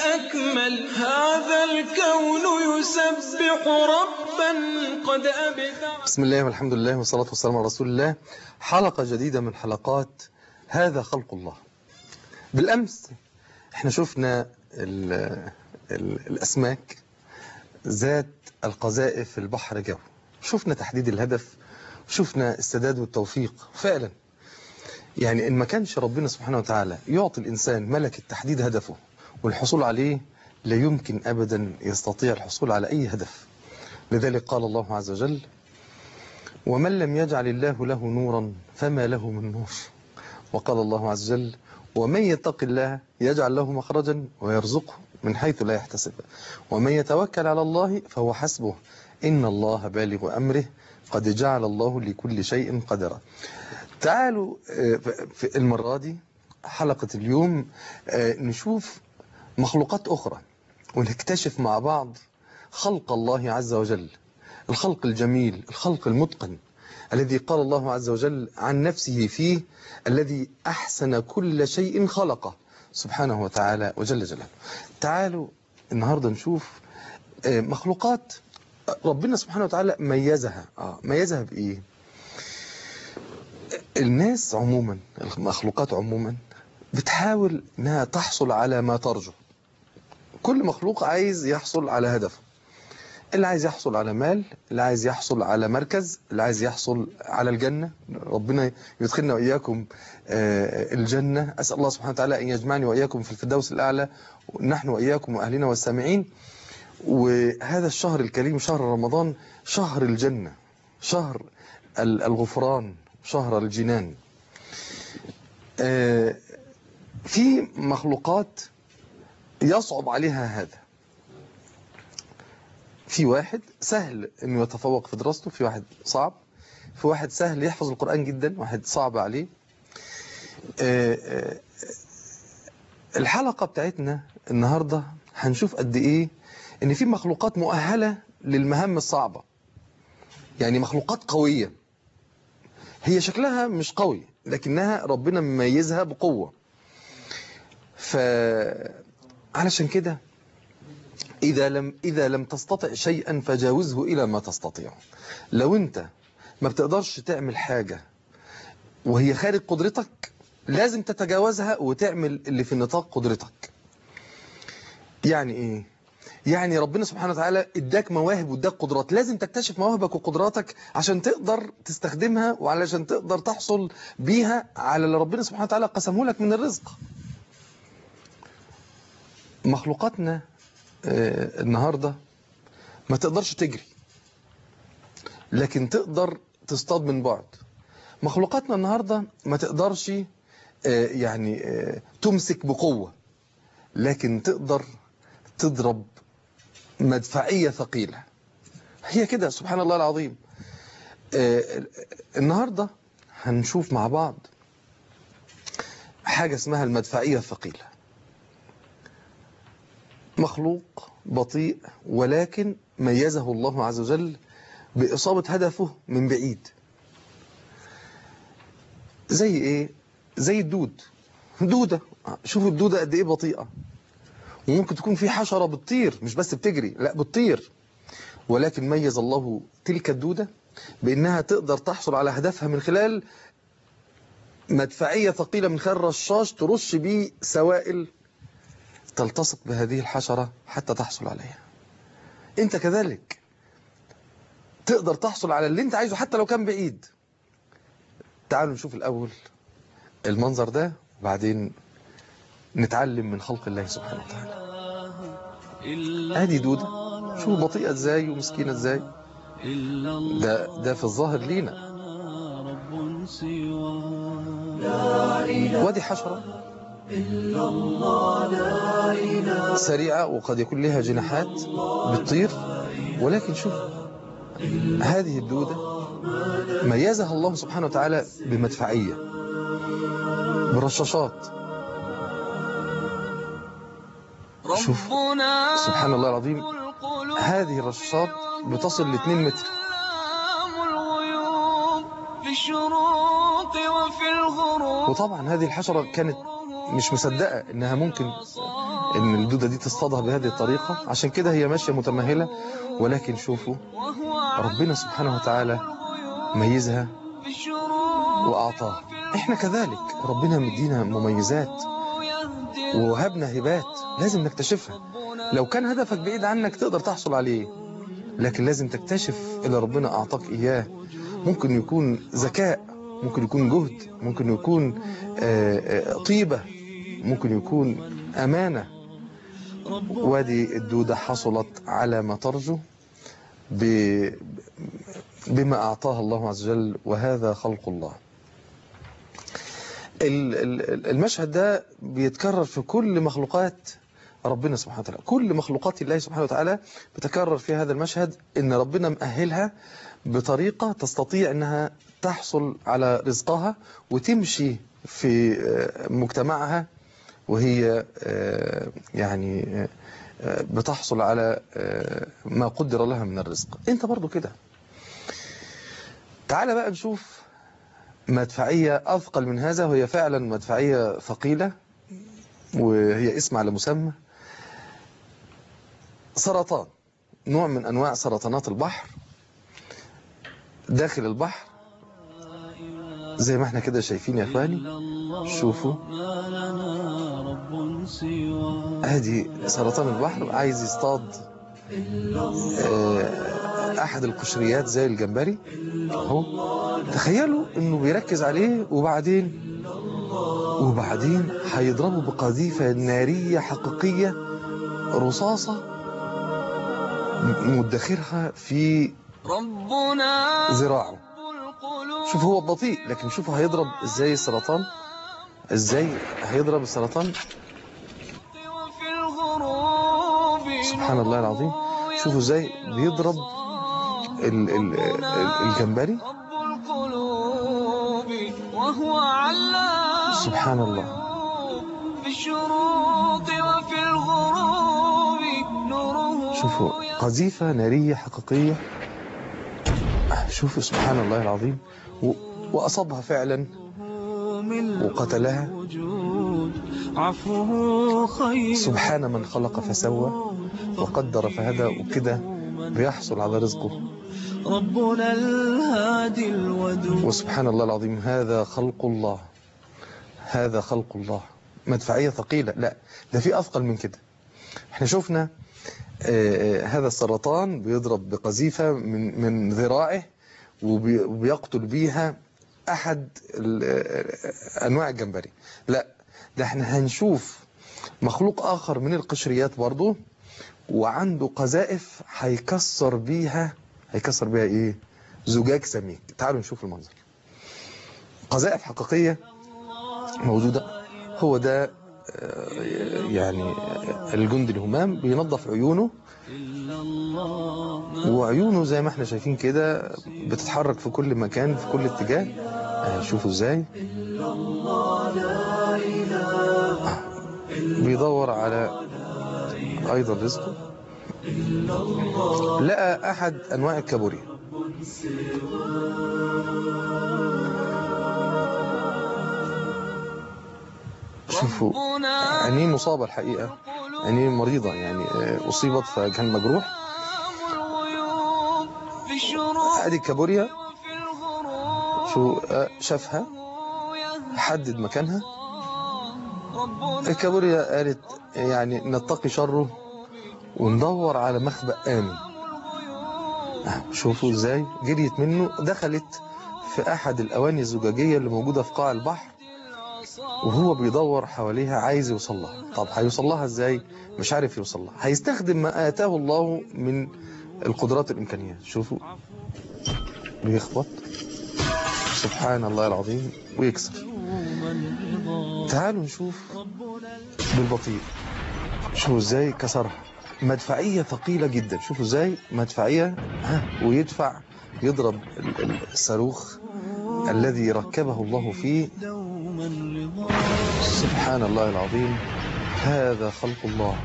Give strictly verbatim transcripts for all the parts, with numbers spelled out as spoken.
الأكمل. هذا الكون يسبح ربا قد أبدع. بسم الله والحمد لله والصلاة والسلام على رسول الله. حلقة جديدة من حلقات هذا خلق الله. بالأمس احنا شفنا ال ال الأسماك ذات القذائف في البحر جو، شفنا تحديد الهدف، شفنا السداد والتوفيق. فعلا يعني إن ما كانش ربنا سبحانه وتعالى يعطي الإنسان ملكة تحديد هدفه والحصول عليه، لا يمكن أبدا يستطيع الحصول على أي هدف. لذلك قال الله عز وجل: ومن لم يجعل الله له نورا فما له من نور. وقال الله عز وجل: ومن يتق الله يجعل له مخرجا ويرزقه من حيث لا يحتسب ومن يتوكل على الله فهو حسبه إن الله بالغ أمره قد جعل الله لكل شيء قدرا. تعالوا في المرة دي حلقة اليوم نشوف مخلوقات أخرى ونكتشف مع بعض خلق الله عز وجل، الخلق الجميل، الخلق المتقن الذي قال الله عز وجل عن نفسه فيه: الذي أحسن كل شيء خلقه سبحانه وتعالى وجل جلاله. تعالوا النهاردة نشوف مخلوقات ربنا سبحانه وتعالى ميزها. آه ميزها بإيه؟ الناس عموما، المخلوقات عموما بتحاول أنها تحصل على ما ترجو. كل مخلوق عايز يحصل على هدفه، اللي عايز يحصل على مال، اللي عايز يحصل على مركز، اللي عايز يحصل على الجنة. ربنا يدخلنا وإياكم الجنة. أسأل الله سبحانه وتعالى أن يجمعني وإياكم في الفردوس الأعلى، نحن وإياكم وأهلنا والسامعين. وهذا الشهر الكريم شهر رمضان شهر الجنة، شهر الغفران، شهر الجنان. في مخلوقات يصعب عليها هذا. في واحد سهل انه يتفوق في دراسته، في واحد صعب، في واحد سهل يحفظ القرآن جدا، واحد صعب عليه. الحلقة بتاعتنا النهاردة هنشوف قد ايه ان في مخلوقات مؤهلة للمهام الصعبة، يعني مخلوقات قوية، هي شكلها مش قوي لكنها ربنا مميزها بقوة. فعلشان كده إذا لم إذا لم تستطع شيئا فجاوزه إلى ما تستطيع. لو أنت ما بتقدرش تعمل حاجة وهي خارج قدرتك، لازم تتجاوزها وتعمل اللي في نطاق قدرتك. يعني إيه؟ يعني ربنا سبحانه وتعالى اداك مواهب واداك قدرات، لازم تكتشف مواهبك وقدراتك عشان تقدر تستخدمها وعلشان تقدر تحصل بيها على اللي ربنا سبحانه وتعالى قسمه لك من الرزق. مخلوقاتنا آه النهاردة ما تقدرش تجري لكن تقدر تصطاد من بعد. مخلوقاتنا النهاردة ما تقدرش آه يعني آه تمسك بقوة لكن تقدر تضرب مدفعية ثقيلة. هي كده سبحان الله العظيم. آه النهاردة هنشوف مع بعض حاجة اسمها المدفعية الثقيلة. مخلوق بطيء ولكن ميزه الله عز وجل بإصابة هدفه من بعيد. زي ايه؟ زي الدود. دودة، شوفوا الدودة قد ايه بطيئة، وممكن تكون في حشرة بتطير مش بس بتجري، لا بتطير، ولكن ميز الله تلك الدودة بأنها تقدر تحصل على هدفها من خلال مدفعية ثقيلة، من خلال رشاش ترش بيه سوائل تلتصق بهذه الحشرة حتى تحصل عليها. انت كذلك تقدر تحصل على اللي انت عايزه حتى لو كان بعيد. تعالوا نشوف الأول المنظر ده وبعدين نتعلم من خلق الله سبحانه وتعالى. ادي دودة، شوفوا بطيئة ازاي ومسكينة ازاي. ده ده في الظاهر لينا. وادي حشرة سريعة وقد يكون لها جناحات بتطير، ولكن شوف هذه الدودة ميزها الله سبحانه وتعالى بمدفعية، برشاشات. شوف سبحان الله العظيم، هذه الرشاشات بتصل لاثنين متر. وطبعا هذه الحشرة كانت مش مصدقة انها ممكن ان الدودة دي تصطادها بهذه الطريقة، عشان كده هي ماشية متمهلة. ولكن شوفوا ربنا سبحانه وتعالى ميزها وأعطاها. احنا كذلك ربنا مدينا مميزات ووهبنا هبات لازم نكتشفها. لو كان هدفك بعيد عنك تقدر تحصل عليه، لكن لازم تكتشف اللي ربنا أعطاك إياه. ممكن يكون ذكاء، ممكن يكون جهد، ممكن يكون طيبة، ممكن يكون أمانة. وادي الدودة حصلت على ما ترجو بما أعطاها الله عز وجل، وهذا خلق الله. المشهد ده بيتكرر في كل مخلوقات ربنا سبحانه وتعالى. كل مخلوقات الله سبحانه وتعالى بتكرر في هذا المشهد ان ربنا مأهلها بطريقة تستطيع انها تحصل على رزقها وتمشي في مجتمعها وهي يعني بتحصل على ما قدر لها من الرزق. انت برضو كده. تعال بقى نشوف مدفعية أثقل من هذا، وهي فعلا مدفعية ثقيلة، وهي اسم على مسمى. سرطان، نوع من أنواع سرطانات البحر داخل البحر زي ما احنا كده شايفين يا اخواني. شوفوا ادي سرطان البحر عايز يصطاد احد القشريات زي الجمبري اهو. تخيلوا انه بيركز عليه وبعدين وبعدين هيضربه بقذيفة نارية حقيقية، رصاصة مدخرها في ذراعه. شوف هو بطيء، لكن شوف هيضرب ازاي السرطان، ازاي هيضرب السرطان. سبحان الله العظيم. شوفوا ازاي بيضرب ال ال الجمبري. سبحان الله. شوفوا قذيفة نارية حقيقية. شوفوا سبحان الله العظيم. وأصابها فعلا وقتلها. سبحان من خلق فسوى وقدر فهدى. وكده بيحصل على رزقه ربنا الهادي الودود. وسبحان الله العظيم. هذا خلق الله، هذا خلق الله. مدفعية ثقيلة. لا، ده في أثقل من كده. احنا شفنا آه هذا السرطان بيضرب بقذيفة من من ذراعه وبيقتل بيها أحد أنواع الجمبري. لا، ده احنا هنشوف مخلوق آخر من القشريات برضو وعنده قذائف هيكسر بيها هيكسر بيها ايه؟ زجاج سميك. تعالوا نشوف المنظر. قذائف حقيقية موجودة. هو ده يعني الجندي الهمام بينظف عيونه، وعيونه زي ما احنا شايفين كده بتتحرك في كل مكان في كل اتجاه. شوفوا ازاي بيدور على ايضا رزقه. لقى احد انواع الكابوريا. شوفوا عينيه مصابة الحقيقة، عينيه مريضة يعني أصيبت فكان مجروح. ادي الكابوريا. شو شافها حدد مكانها. الكابوريا قالت يعني نتقي شره وندور على مخبأ آمن. شوفوا ازاي جريت منه، دخلت في احد الاواني الزجاجية اللي موجودة في قاع البحر، وهو بيدور حواليها عايز يوصل لها. طب هيوصل لها ازاي؟ مش عارف يوصل لها. هيستخدم ما آتاه الله من القدرات والإمكانيات. شوفوا بيخبط سبحان الله العظيم ويكسر. تعالوا نشوف بالبطيء. شوفوا ازاي كسرها. مدفعية ثقيلة جدا. شوفوا ازاي مدفعية ها ويدفع يضرب الصاروخ الذي ركبه الله فيه. سبحان الله العظيم. هذا خلق الله.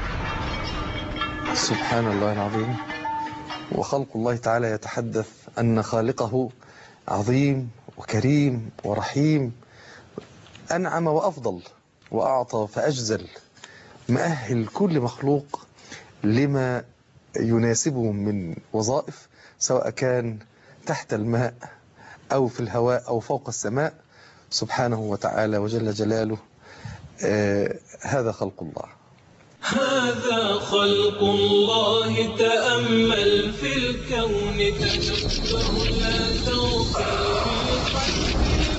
سبحان الله العظيم. وخلق الله تعالى يتحدث أن خالقه عظيم وكريم ورحيم، أنعم وأفضل وأعطى فأجزل. مأهل كل مخلوق لما يناسبه من وظائف، سواء كان تحت الماء أو في الهواء أو فوق السماء، سبحانه وتعالى وجل جلاله. آه هذا خلق الله. هذا خلق الله، تأمل في الكون تدبر لا تغفل في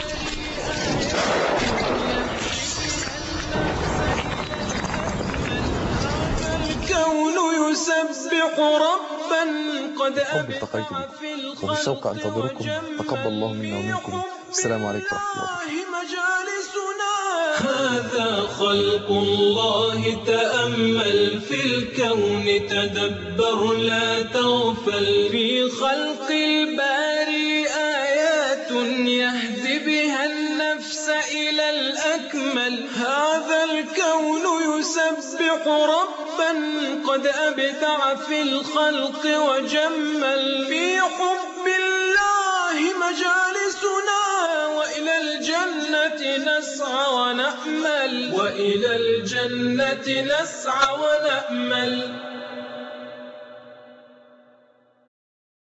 الكون يسبح ربا قد أبدع في الخلق وبالشوق أنتظركم. تقبل الله منا ومنكم. السلام عليكم ورحمة الله. مجالسنا هذا خلق الله، تأمل في الكون تدبر لا تغفل في خلق الباري آيات يهدي بها النفس إلى الأكمل. هذا الكون يسبح ربا قد أبدع في الخلق وجمل في حب الله مجالسنا، وإلى الجنة نسعى ونأمل وإلى الجنة نسعى ونأمل.